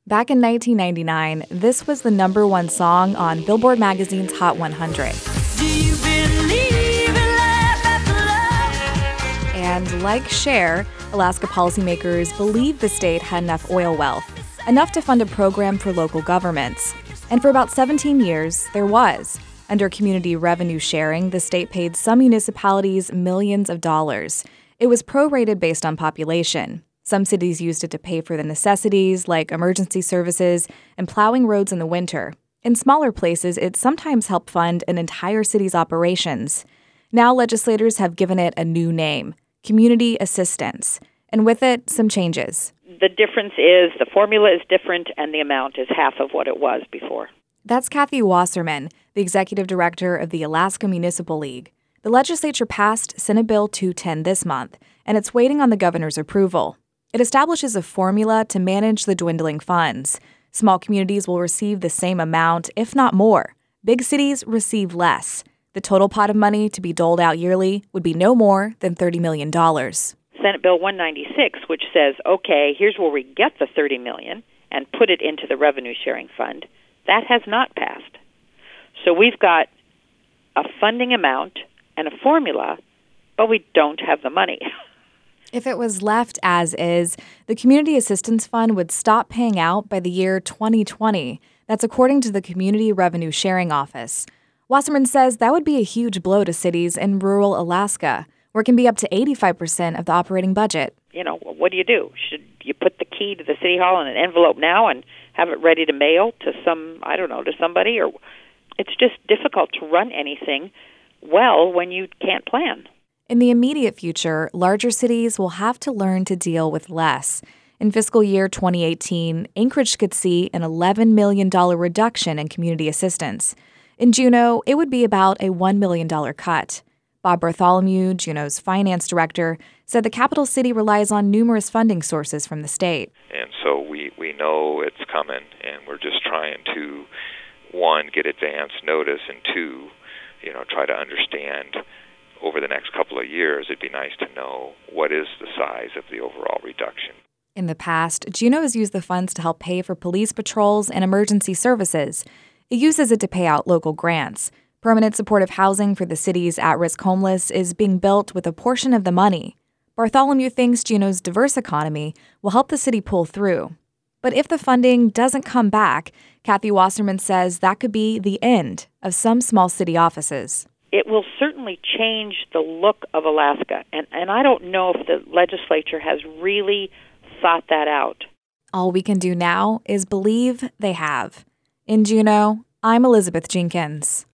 Back in 1999, this was the #1 song on Billboard magazine's Hot 100. Do you believe in life after love? And like Cher, Alaska policymakers believed the state had enough oil wealth, enough to fund a program for local governments. And for about 17 years, there was. Under community revenue sharing, the state paid some municipalities millions of dollars. It was prorated based on population. Some cities used it to pay for the necessities like emergency services and plowing roads in the winter. In smaller places, it sometimes helped fund an entire city's operations. Now legislators have given it a new name, Community Assistance, and with it, some changes. The difference is the formula is different and the amount is half of what it was before. That's Kathy Wasserman, the executive director of the Alaska Municipal League. The legislature passed Senate Bill 210 this month, and it's waiting on the governor's approval. It establishes a formula to manage the dwindling funds. Small communities will receive the same amount, if not more. Big cities receive less. The total pot of money to be doled out yearly would be no more than $30 million. Senate Bill 196, which says, okay, here's where we get the $30 million and put it into the revenue sharing fund, that has not passed. So we've got a funding amount and a formula, but we don't have the money. If it was left as is, the Community Assistance Fund would stop paying out by the year 2020. That's according to the Community Revenue Sharing Office. Wasserman says that would be a huge blow to cities in rural Alaska, where it can be up to 85% of the operating budget. You know, what do? Should you put the key to the city hall in an envelope now and have it ready to mail to to somebody? Or it's just difficult to run anything well when you can't plan. In the immediate future, larger cities will have to learn to deal with less. In fiscal year 2018, Anchorage could see an $11 million reduction in community assistance. In Juneau, it would be about a $1 million cut. Bob Bartholomew, Juneau's finance director, said the capital city relies on numerous funding sources from the state. And so we know it's coming, and we're just trying to, one, get advance notice, and two, try to understand over the next couple of years. It'd be nice to know what is the size of the overall reduction. In the past, Juneau has used the funds to help pay for police patrols and emergency services. It uses it to pay out local grants. Permanent supportive housing for the city's at-risk homeless is being built with a portion of the money. Bartholomew thinks Juneau's diverse economy will help the city pull through. But if the funding doesn't come back, Kathy Wasserman says that could be the end of some small city offices. It will certainly change the look of Alaska, and I don't know if the legislature has really thought that out. All we can do now is believe they have. In Juneau, I'm Elizabeth Jenkins.